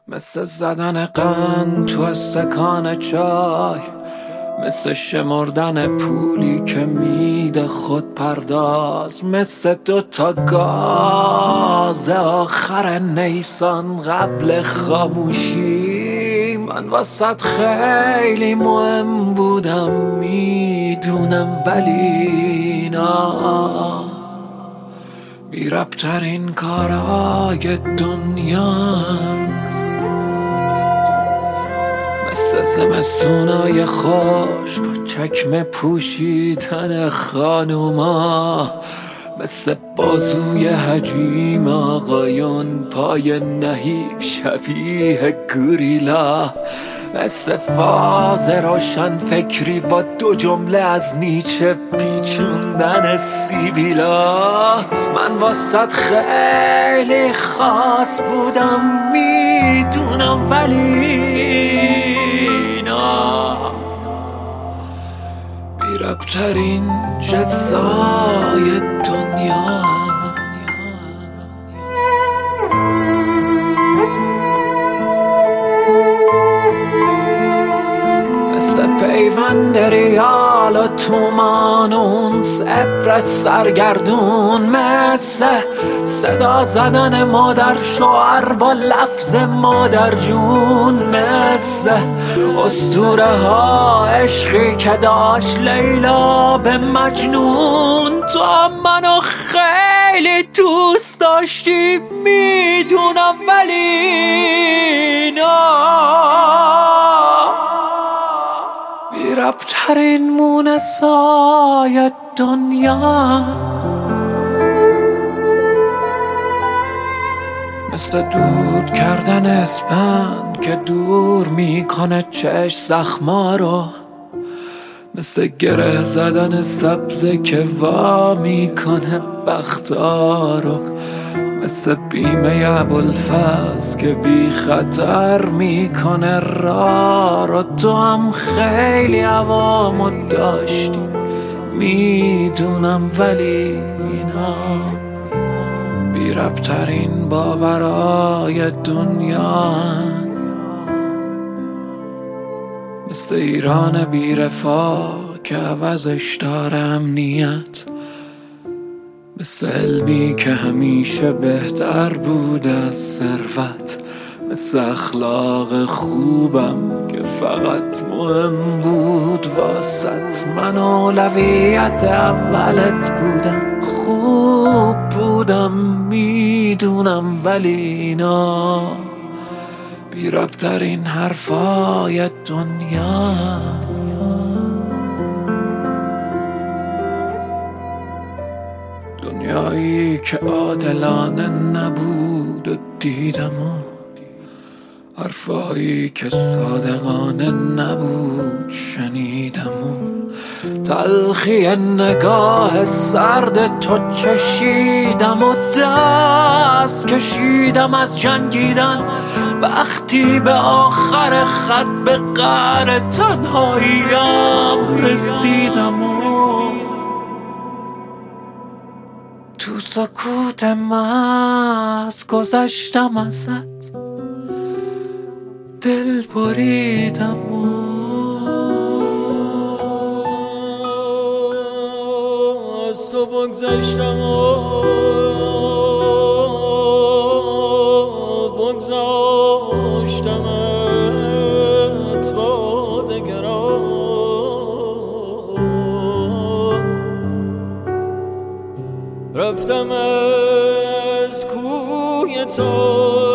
مثل زدن قند تو استکان چای، مثل شمردن پولی که میده خود پرداز، مثل 2 گاز آخر نیسان قبل خاموشی. من واسط خیلی مهم بودم میدونم، ولی نه، بی ربط‌ترین کارای دنیا، مثل زمستونای خشک و چکمه پوشیدن خانوما، مثل بازوی حجیم آقایون پای نهیب شبیه گوریلا، مثل فاز روشن فکری با 2 جمله از نیچه پیچوندن سیبیلا. من واسط خیلی خاص بودم میدونم، ولی نه، بی ربط‌ترین جزای دنیا. پیوند ریال و تومان اون صفر سرگردون، مثل صدا زدن مادر شوهر با لفظ مادر جون، مثل اسطوره ها عشقی که داشت لیلا به مجنون. تو منو خیلی دوست داشتی میدونم، ولی نه، بی ربط‌ترین مونسای دنیا. مثل دود کردن اسپند که دور میکنه چشم زخما رو، مثل گره زدن سبزه که وا میکنه بختا رو، مثل بیمه ابوالفضل که بی خطر میکنه راه رو. تو هم خیلی عوامو داشتی میدونم، ولی اینا بی ربط‌ترین باورای دنیا، مثل ایران بی رفاه که عوضش داره امنیت، مثل علمی که همیشه بهتر بود از ثروت، مثل اخلاق خوبم که فقط مهم بود واسط. من اولویت اولت بودم، خوب بودم میدونم، ولی نه، بی ربط‌ترین حرفای دنیا. دنیایی که عادلانه نبود و دیدم، و حرفایی که صادقانه نبود شنیدم، و تلخی نگاه سرد تو چشیدم، و دست کشیدم از جنگیدن وقتی به آخر خط به قعر تنهاییم رسیدم، و تو سکوت محض گذشتم ازت، دل بریدم از تو بگذشتم و بگذاشتمت با دگران. رفتم از کوی تو